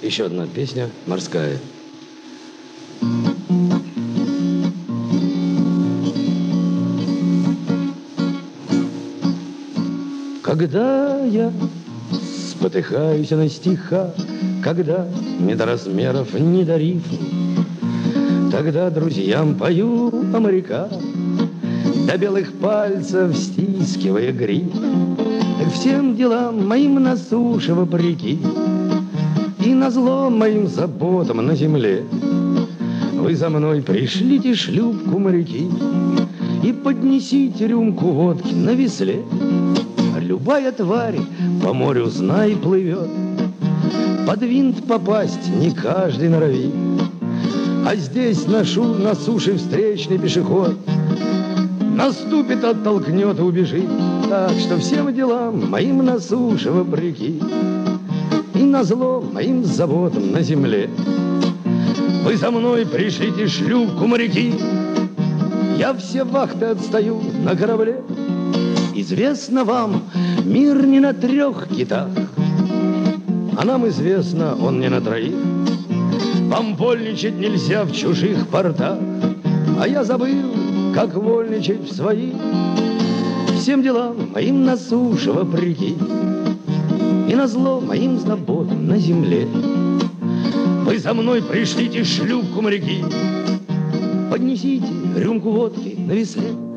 еще одна песня морская. Когда я спотыкаюсь на стихах, когда медоразмеров не до рифм, тогда друзьям пою о моряках, до белых пальцев стискивая гриф. Так всем делам моим на суше вопреки и назло моим заботам на земле вы за мной пришлите шлюпку, моряки, и поднесите рюмку водки на весле. Любая тварь по морю, знай, плывет, под винт попасть не каждый норовит. А здесь на суше встречный пешеход наступит, оттолкнет и убежит. Так что всем делам моим на суше вопреки и назло моим заботам на земле вы за мной пришлите шлюпку, моряки. Я все вахты отстаю на корабле. Известно вам, мир не на 3 китах, а нам известно, он не на 3. Вам вольничать нельзя в чужих портах, а я забыл, как вольничать в своих. Всем делам моим на суше вопреки и назло моим заботам на земле вы за мной пришлите шлюпку, моряки, поднесите рюмку водки на весле.